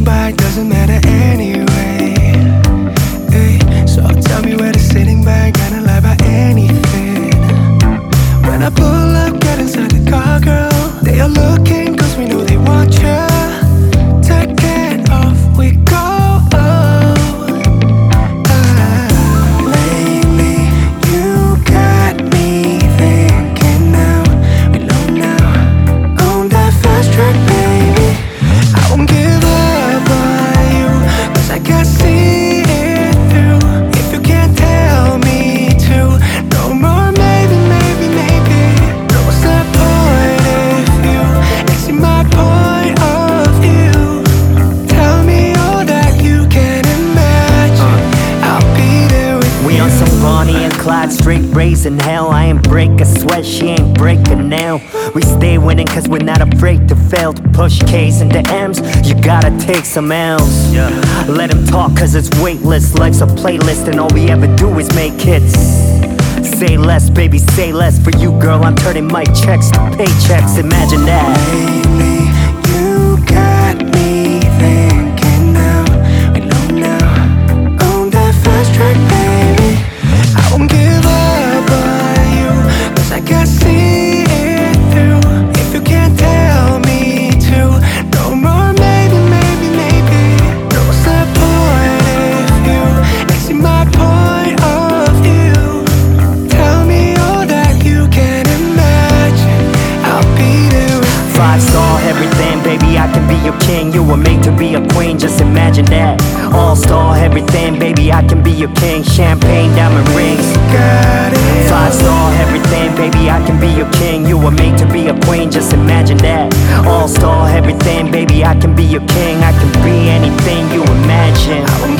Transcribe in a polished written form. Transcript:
back doesn't matter anyway. Ay, so tell me where the sitting back, gonna lie about anything. When I pull up, get inside the car, girl, they are looking cause we know they want you. Take it off, we go. Lately, you got me thinking now. We know now, on that fast track, baby. I won't give up on you, cause I can see it through. If you can't tell me to, no more maybe, maybe, maybe. No, what's the point if you ain't see my point of view? Tell me all that you can imagine, I'll be there with you. We on some Bonnie and Clyde, straight raising hell. I ain't break a sweat, she ain't break a nail. We stay winning cause we're not afraid to fail. To push K's into M's, you gotta take some L's. Let him talk cause it's weightless. Life's a playlist and all we ever do is make hits. Say less, baby, say less. For you, girl, I'm turning my checks to paychecks. Imagine that. Lately, you got me thinking now. We know now, on that fast track, baby. I won't give up on you, cause I can see it through. If you can't tell me to, no more maybe, maybe, maybe. No, what's the point if you ain't see my point of view? Tell me all that you can imagine, I'll be there with you. 5-star everything, baby, I can be your king. You were made to be a queen, just imagine that. All-star everything, baby, I can be your king. Champagne, diamond rings. Got it. 5-star everything, baby, I can be your king. You were made to be a queen, just imagine that. All-star everything, baby, I can be your king. I can be anything you imagine. I won't